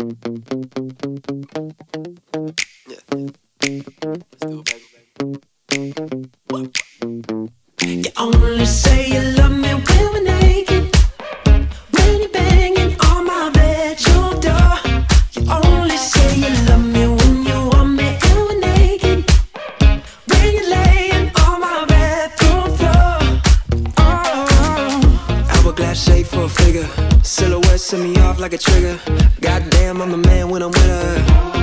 You only say you love me when we're naked, when you're banging on my bedroom door. You only say you love me when you want me and we're naked, when you're laying on my bathroom floor. Oh, hourglass shape for a figure, silhouette set me off like a trigger. Goddamn, I'm the man when I'm with her.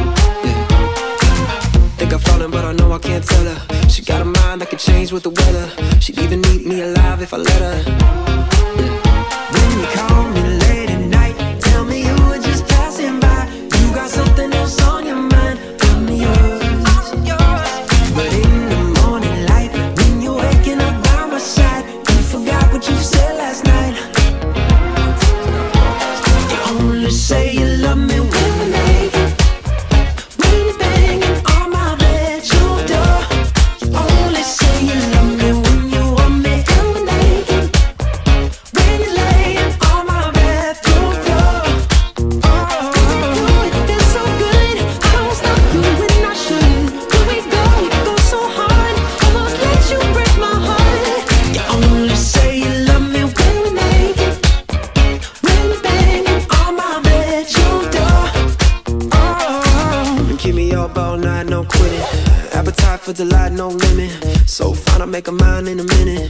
Think I'm falling, but I know I can't tell her. She got a mind that could change with the weather. She'd even eat me alive if I let her. When you call me late at night, tell me you were just passing by. You got something else on your mind, I'm yours. But in the morning light, when you're waking up by my side, you forgot what you said last night. You only say you love me when we're naked, when you're banging on my bedroom door. You only say you love me when you want me and we're naked, when you're laying on my bathroom floor. Oh, it feels so good, I don't stop you when I should. When we go so hard, almost let you break my heart. You only say you love me when we're naked, when you're banging on my bedroom door. Oh, keep me up all night, no quitting. Appetite for delight, no limit. So fine, I'll make a mind in a minute.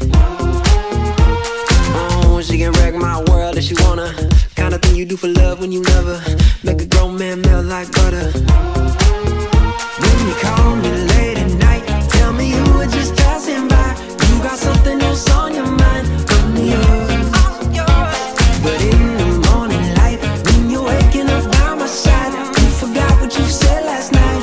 Oh, she can wreck my world if she wanna. Kind of thing you do for love when you never make a grown man melt like butter. When you call me late at night, tell me you were just passing by. You got something else on your mind, I'm yours. But in the morning light, when you're waking up by my side, you forgot what you said last night.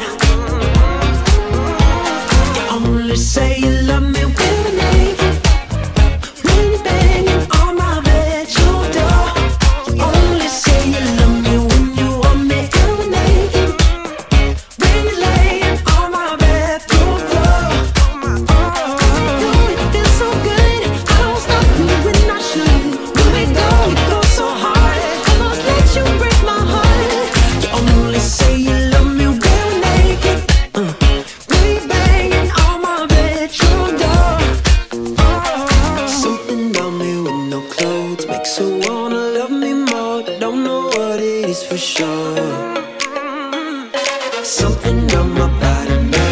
You only say you love me when we're naked, when you're banging on my bedroom door. You only say you love me when you want me and we're naked, when you're laying on my bathroom floor. Oh, it feels so good, I don't stop you when I should. When we go so hard, almost let you break my heart. You only say you love me when we're naked, when you're banging on my bedroom door. Something about me with no clothes makes her wanna love me more. Don't know what it is for sure. Something on my body